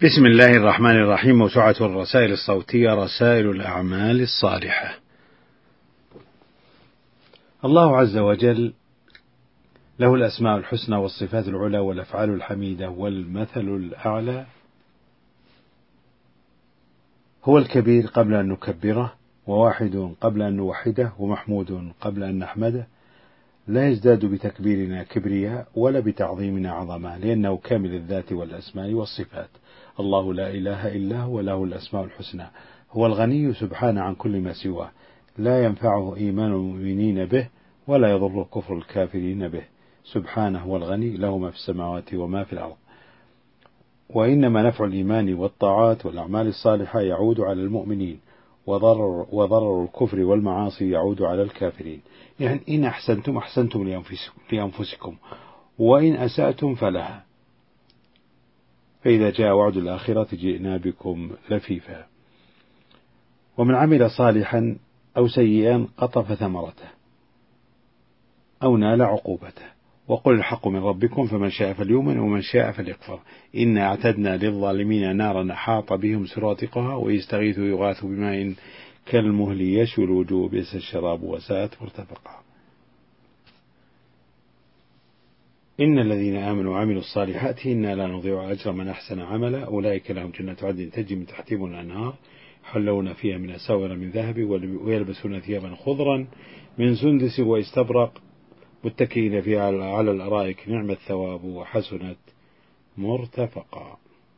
بسم الله الرحمن الرحيم. موسوعة الرسائل الصوتية رسائل الأعمال الصالحة. الله عز وجل له الأسماء الحسنى والصفات العلى والأفعال الحميدة والمثل الأعلى. هو الكبير قبل أن نكبره، وواحد قبل أن نوحده، ومحمود قبل أن نحمده. لا يزداد بتكبيرنا كبرياء ولا بتعظيمنا عظمة، لأنه كامل الذات والأسماء والصفات. الله لا إله إلا هو، له الأسماء الحسنى. هو الغني سبحانه عن كل ما سواه، لا ينفعه إيمان المؤمنين به ولا يضر كفر الكافرين به. سبحانه هو الغني، له ما في السماوات وما في الأرض. وإنما نفع الإيمان والطاعات والأعمال الصالحة يعود على المؤمنين، وضرر الكفر والمعاصي يعود على الكافرين. يعني إن أحسنتم أحسنتم لأنفسكم، وإن أسأتم فلها، فإذا جاء وعد الآخرة جئنا بكم لفيفا. ومن عمل صالحا أو سيئا قطف ثمرته أو نال عقوبته، وقل الحق من ربكم فمن شاء فليؤمن ومن شاء فليكفر. إنا أعتدنا للظالمين نارا أحاط بهم سرادقها ويستغيثوا يغاثوا بماء كالمهل يشوي الوجوه بئس الشراب وساءت مرتفقا. إن الذين آمنوا وعملوا الصالحات إنا لا نضيع أجر من أحسن عملا، أولئك لهم جنات عدن تجري من تحتهم الأنهار يحلون فيها من أساور من ذهب ويلبسون ثيابا خضرا من سندس واستبرق متكئين فيها على الأرائك نعم الثواب وحسنت مرتفقا.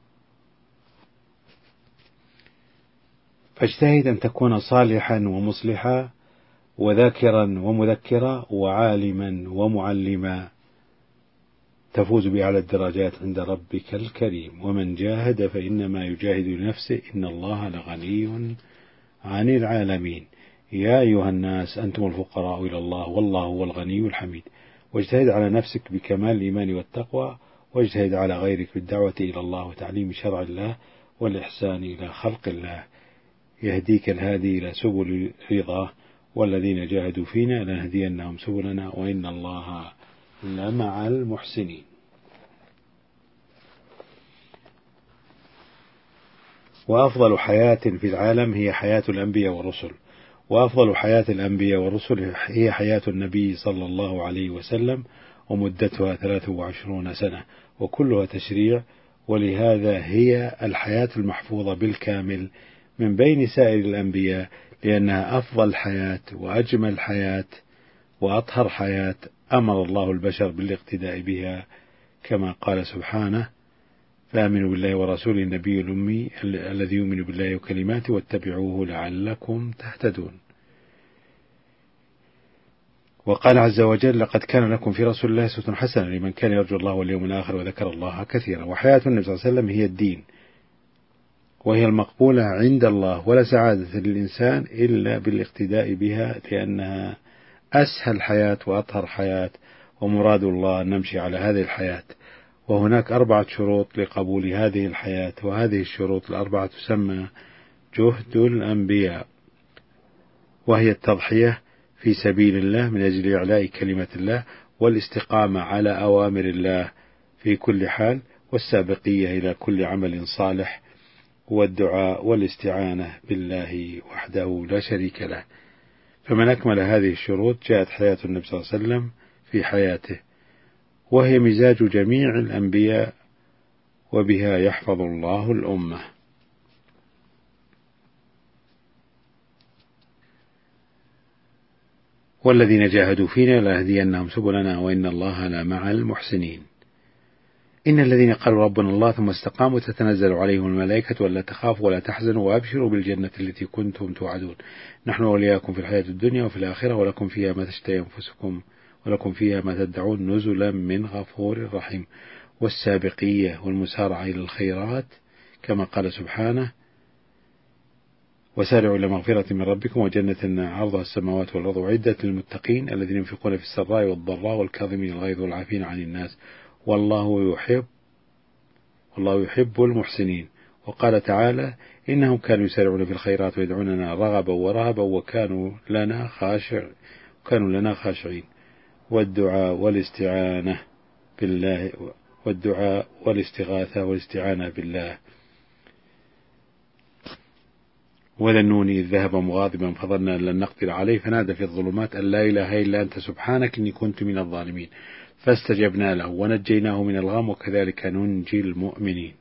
فاجتهد أن تكون صالحا ومصلحا وذاكرا ومذكرا وعالما ومعلما، تفوز بأعلى الدرجات عند ربك الكريم. ومن جاهد فإنما يجاهد لنفسه إن الله لغني عن العالمين. يا أيها الناس أنتم الفقراء إلى الله والله هو الغني الحميد. واجتهد على نفسك بكمال الإيمان والتقوى، واجتهد على غيرك بالدعوة إلى الله وتعليم شرع الله والإحسان إلى خلق الله. يهديك الهادي إلى سبل رضاه، والذين جاهدوا فينا لنهدينهم سبلنا وإن الله لمع المحسنين. وأفضل حياة في العالم هي حياة الأنبياء والرسل، وأفضل حياة الأنبياء والرسل هي حياة النبي صلى الله عليه وسلم، ومدتها 23 سنة وكلها تشريع، ولهذا هي الحياة المحفوظة بالكامل من بين سائر الأنبياء، لأنها أفضل حياة وأجمل حياة وأطهر حياة أمر الله البشر بالاقتداء بها، كما قال سبحانه: فآمنوا بالله ورسوله النبي الأمي الذي يؤمن بالله وكلماته واتبعوه لعلكم تهتدون. وقال عز وجل: لقد كان لكم في رسول الله أسوة حسنة لمن كان يرجو الله واليوم الآخر وذكر الله كثيرا. وحياة النبي صلى الله عليه وسلم هي الدين، وهي المقبولة عند الله، ولا سعادة للإنسان إلا بالاقتداء بها، لأنها أسهل حياة وأطهر حياة، ومراد الله أن نمشي على هذه الحياة. وهناك 4 شروط لقبول هذه الحياة، وهذه الشروط ال4 تسمى جهد الأنبياء، وهي التضحية في سبيل الله من أجل إعلاء كلمة الله، والاستقامة على أوامر الله في كل حال، والسابقية إلى كل عمل صالح، والدعاء والاستعانة بالله وحده لا شريك له. فمن أكمل هذه الشروط جاءت حياة النبي صلى الله عليه وسلم في حياته، وهي مزاج جميع الأنبياء، وبها يحفظ الله الأمة. والذين جاهدوا فينا لنهدينهم سبلنا وإن الله لمع المحسنين. إن الذين قالوا ربنا الله ثم استقاموا تتنزل عليهم الملائكة ولا تخافوا ولا تحزنوا وأبشروا بالجنة التي كنتم توعدون نحن أولياءكم في الحياة الدنيا وفي الآخرة ولكم فيها ما تشتهي أنفسكم ولكم فيها ما تدعون نزلا من غفور رحيم. والسابقية والمسارعة إلى الخيرات، كما قال سبحانه: وسارعوا إلى مغفرة من ربكم وجنة عرضها السماوات والأرض أعدت للمتقين الذين ينفقون في السراء والضراء والكاظمين الغيظ والعافين عن الناس والله يحب المحسنين. وقال تعالى: إنهم كانوا يسارعون في الخيرات ويدعوننا رغبا ورهبا وكانوا لنا خاشعين. والدعاء والاستعانة بالله، والدعاء والاستغاثة والاستعانة بالله وذا النون إذ ذهب مغاضبا فظن أن لن نقدر عليه فنادى في الظلمات أن لا إله إلا أنت سبحانك إني كنت من الظالمين فاستجبنا له ونجيناه من الغم وكذلك ننجي المؤمنين.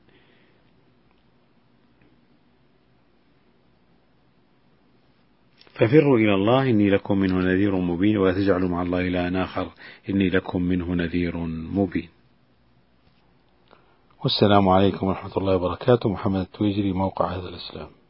ففروا إلى الله إني لكم منه نذير مبين ولا تجعلوا مع الله إلها آخر إني لكم منه نذير مبين. والسلام عليكم ورحمة الله وبركاته. محمد التويجري، موقع هذا الإسلام.